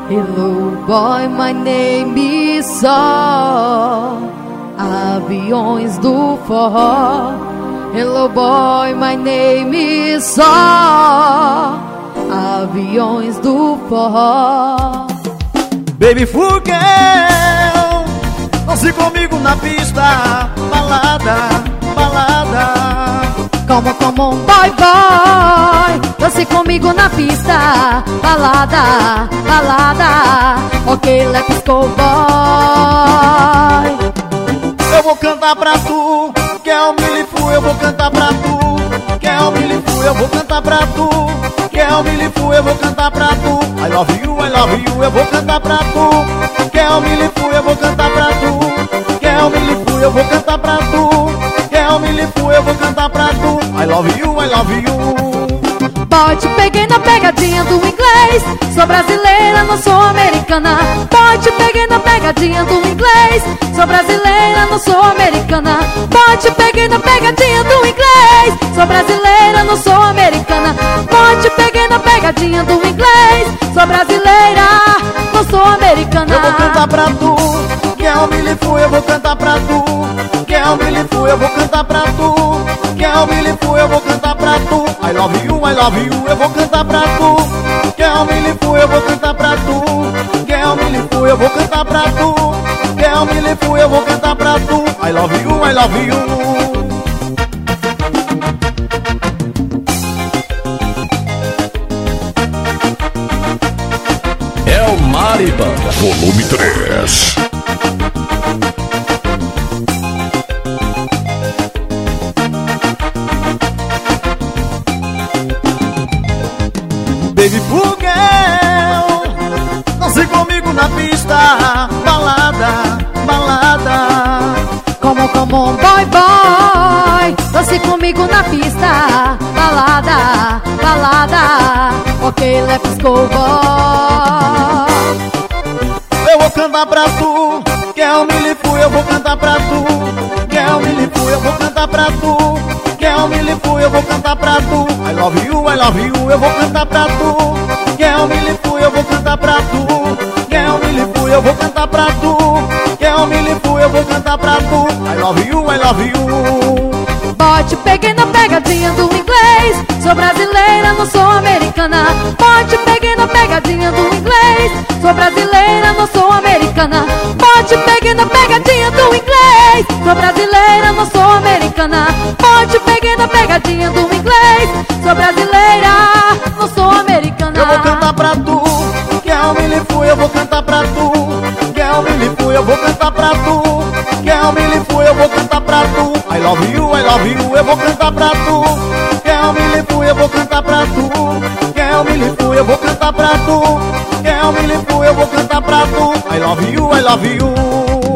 Hello boy, my name is Saul. Aviões do forró. Hello boy, my name is Saul. Aviões do forró. Baby Fuguel, dance comigo na pista. Balada, balada. Come on, boy, boy, dance comigo na pista. Balada, balada. Ok, let's go, boy. Eu vou cantar pra tu, quer o milifu, eu vou cantar pra tu. Quer o milifu, eu vou cantar pra tu. Quer o milifu, eu vou cantar pra tu. I love you, eu vou cantar pra tu. Quer o milifu, eu vou cantar pra tu. Quer o milifu, eu vou cantar pra tu. Quer o milifu, eu vou cantar pra tu. I love you. Boy, te peguei na pegadinha do inglês. Sou brasileira, não sou americana. Boy, te peguei na pegadinha do inglês. Sou brasileira, não sou americana. Boy, te peguei na pegadinha do inglês. Sou brasileira, não sou americana. Boy, te peguei na pegadinha do inglês. Sou brasileira, não sou americana. Eu vou cantar pra tu. Quer o milifu, eu vou cantar pra tu. Quer o milifu, eu vou cantar pra tu. Quer o milifu, eu vou cantar pra tu. I love you, eu vou cantar pra tu. Quer o milifu, eu vou cantar pra tu. Quer o milifu, eu vou cantar pra tu. Quer o milifu, eu vou cantar pra tu. I love you. É o Maribanda, volume 3. Baby Fuguel, dance comigo na pista. Balada, balada. Come on, boy, boy, dance comigo na pista. Balada, balada. Ok, let's go, boy. Eu vou cantar pra tu. Quer o milifu, eu vou cantar pra tu. Quer o milifu, eu vou cantar pra tu. Quer o milifu, eu vou cantar pra tu. I love you, eu vou cantar pra tu. Quer o milifu, eu vou cantar pra tu. Quer o milifu, eu vou cantar pra tu. Quer o milifu, eu vou cantar pra tu. I love you. Boy, te peguei na pegadinha do inglês. Sou brasileira, não sou americana. Boy, te peguei na pegadinha do inglês. Sou brasileira, não sou americana. Boy, te peguei na pegadinha do inglês. Sou brasileira, não sou americana. Boy, te peguei na pegadinha do inglês. Sou brasileira, não sou americana. Eu vou cantar pra tu. Quer o milifu, eu vou cantar pra tu. Quer o milifu, eu vou cantar pra tu. Quer o milifu, eu vou cantar pra tu. I love you, eu vou cantar pra tu. Quer o milifu, eu vou cantar pra tu. Quer o milifu, eu vou cantar pra tu. Quer o milifu, eu vou cantar pra tu. I love you.